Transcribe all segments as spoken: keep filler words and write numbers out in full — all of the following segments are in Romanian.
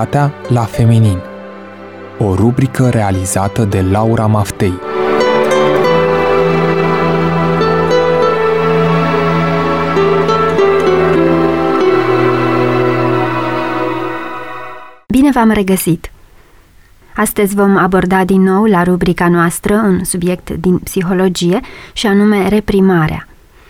sexualitatea la feminin. O rubrică realizată de Laura Maftei. Bine v-am regăsit! Astăzi vom aborda din nou la rubrica noastră un subiect din psihologie și anume reprimarea.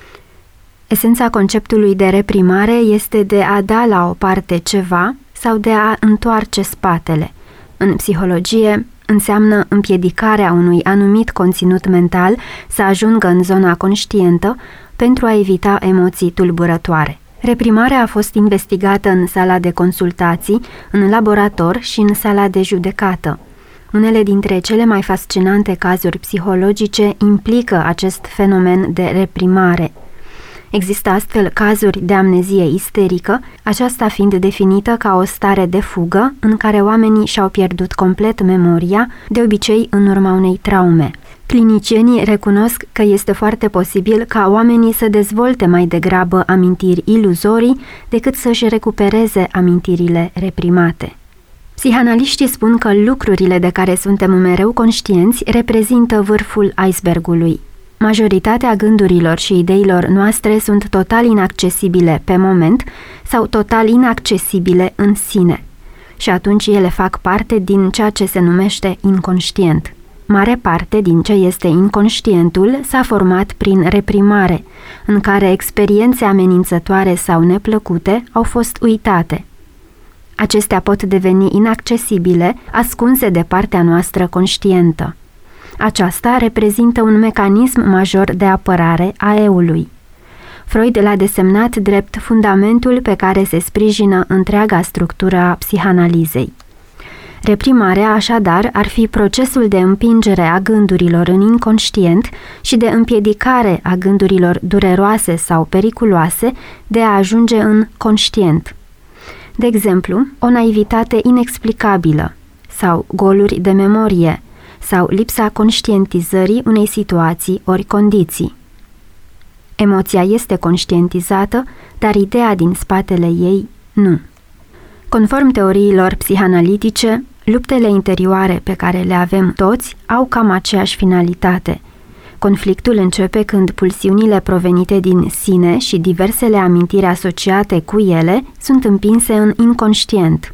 Esența conceptului de reprimare este de a da la o parte ceva sau de a întoarce spatele. În psihologie înseamnă împiedicarea unui anumit conținut mental să ajungă în zona conștientă pentru a evita emoții tulburătoare. Reprimarea a fost investigată în sala de consultații, în laborator și în sala de judecată. Unele dintre cele mai fascinante cazuri psihologice implică acest fenomen de reprimare. Există astfel cazuri de amnezie isterică, aceasta fiind definită ca o stare de fugă în care oamenii și-au pierdut complet memoria, de obicei în urma unei traume. Clinicienii recunosc că este foarte posibil ca oamenii să dezvolte mai degrabă amintiri iluzorii decât să-și recupereze amintirile reprimate. Psihanaliștii spun că lucrurile de care suntem mereu conștienți reprezintă vârful icebergului. Majoritatea gândurilor și ideilor noastre sunt total inaccesibile pe moment sau total inaccesibile în sine și atunci ele fac parte din ceea ce se numește inconștient. Mare parte din ce este inconștientul s-a format prin reprimare, în care experiențe amenințătoare sau neplăcute au fost uitate. Acestea pot deveni inaccesibile, ascunse de partea noastră conștientă. Aceasta reprezintă un mecanism major de apărare a eului. Freud l-a desemnat drept fundamentul pe care se sprijină întreaga structură a psihanalizei. Reprimarea, așadar, ar fi procesul de împingere a gândurilor în inconștient și de împiedicare a gândurilor dureroase sau periculoase de a ajunge în conștient. De exemplu, o naivitate inexplicabilă sau goluri de memorie sau lipsa conștientizării unei situații ori condiții. Emoția este conștientizată, dar ideea din spatele ei nu. Conform teoriilor psihanalitice, luptele interioare pe care le avem toți au cam aceeași finalitate. Conflictul începe când pulsiunile provenite din sine și diversele amintiri asociate cu ele sunt împinse în inconștient.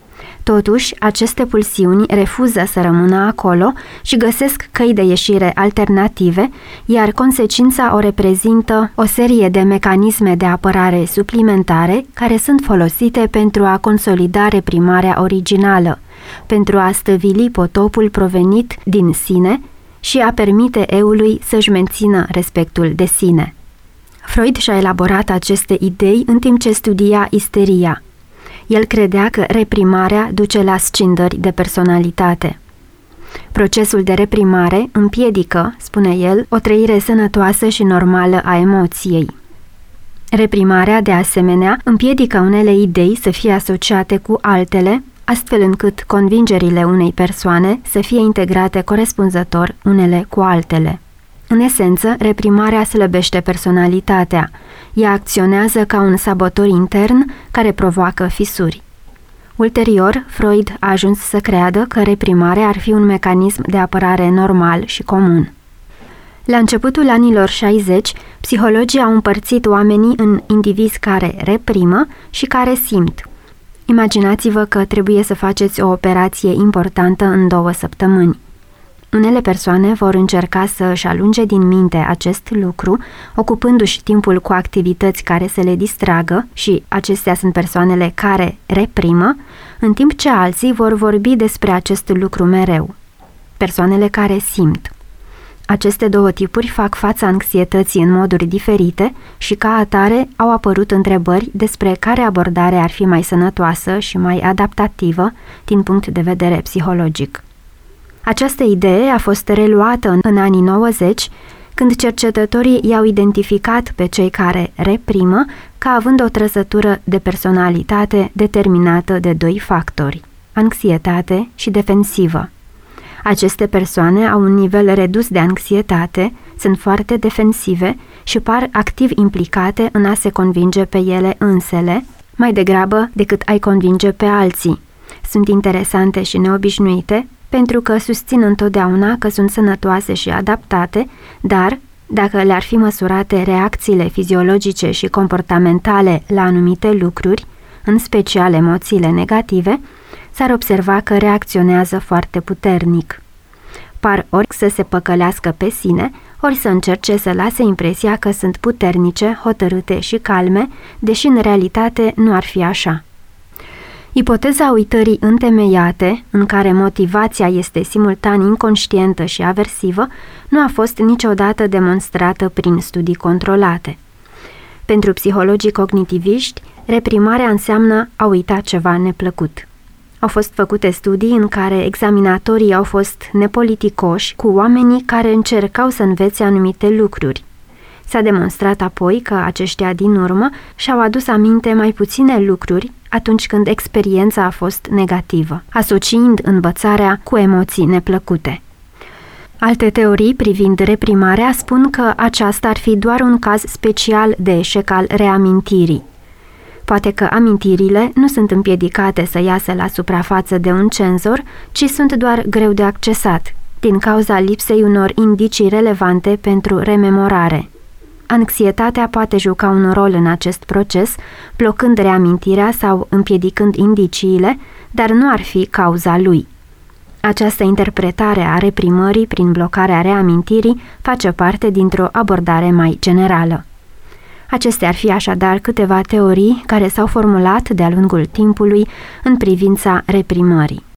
Totuși, aceste pulsiuni refuză să rămână acolo și găsesc căi de ieșire alternative, iar consecința o reprezintă o serie de mecanisme de apărare suplimentare care sunt folosite pentru a consolida reprimarea originală, pentru a stăvili potopul provenit din sine și a permite eului să-și mențină respectul de sine. Freud și-a elaborat aceste idei în timp ce studia isteria. El credea că reprimarea duce la scindări de personalitate. Procesul de reprimare împiedică, spune el, o trăire sănătoasă și normală a emoției. Reprimarea, de asemenea, împiedică unele idei să fie asociate cu altele, astfel încât convingerile unei persoane să fie integrate corespunzător unele cu altele. În esență, reprimarea slăbește personalitatea. Ea acționează ca un sabotor intern care provoacă fisuri. Ulterior, Freud a ajuns să creadă că reprimarea ar fi un mecanism de apărare normal și comun. La începutul anilor șaizeci, psihologii au împărțit oamenii în indivizi care reprimă și care simt. Imaginați-vă că trebuie să faceți o operație importantă în două săptămâni. Unele persoane vor încerca să își alunge din minte acest lucru, ocupându-și timpul cu activități care să le distragă și acestea sunt persoanele care reprimă, în timp ce alții vor vorbi despre acest lucru mereu. Persoanele care simt. Aceste două tipuri fac fața anxietății în moduri diferite și ca atare au apărut întrebări despre care abordare ar fi mai sănătoasă și mai adaptativă din punct de vedere psihologic. Această idee a fost reluată în, în anii nouăzeci, când cercetătorii i-au identificat pe cei care reprimă ca având o trăsătură de personalitate determinată de doi factori, anxietate și defensivă. Aceste persoane au un nivel redus de anxietate, sunt foarte defensive și par activ implicate în a se convinge pe ele însele, mai degrabă decât a-i convinge pe alții. sunt interesante și neobișnuite pentru că susțin întotdeauna că sunt sănătoase și adaptate, dar, dacă le-ar fi măsurate reacțiile fiziologice și comportamentale la anumite lucruri, în special emoțiile negative, s-ar observa că reacționează foarte puternic. Par ori să se păcălească pe sine, ori să încerce să lase impresia că sunt puternice, hotărâte și calme, deși în realitate nu ar fi așa. Ipoteza uitării întemeiate, în care motivația este simultan inconștientă și aversivă, nu a fost niciodată demonstrată prin studii controlate. Pentru psihologii cognitiviști, reprimarea înseamnă a uita ceva neplăcut. Au fost făcute studii în care examinatorii au fost nepoliticoși cu oamenii care încercau să învețe anumite lucruri. S-a demonstrat apoi că aceștia din urmă și-au adus aminte mai puține lucruri atunci când experiența a fost negativă, asociind învățarea cu emoții neplăcute. Alte teorii privind reprimarea spun că aceasta ar fi doar un caz special de eșec al reamintirii. Poate că amintirile nu sunt împiedicate să iasă la suprafață de un cenzor, ci sunt doar greu de accesat, din cauza lipsei unor indicii relevante pentru rememorare. Anxietatea poate juca un rol în acest proces, blocând reamintirea sau împiedicând indiciile, dar nu ar fi cauza lui. Această interpretare a reprimării prin blocarea reamintirii face parte dintr-o abordare mai generală. Acestea ar fi așadar câteva teorii care s-au formulat de-a lungul timpului în privința reprimării.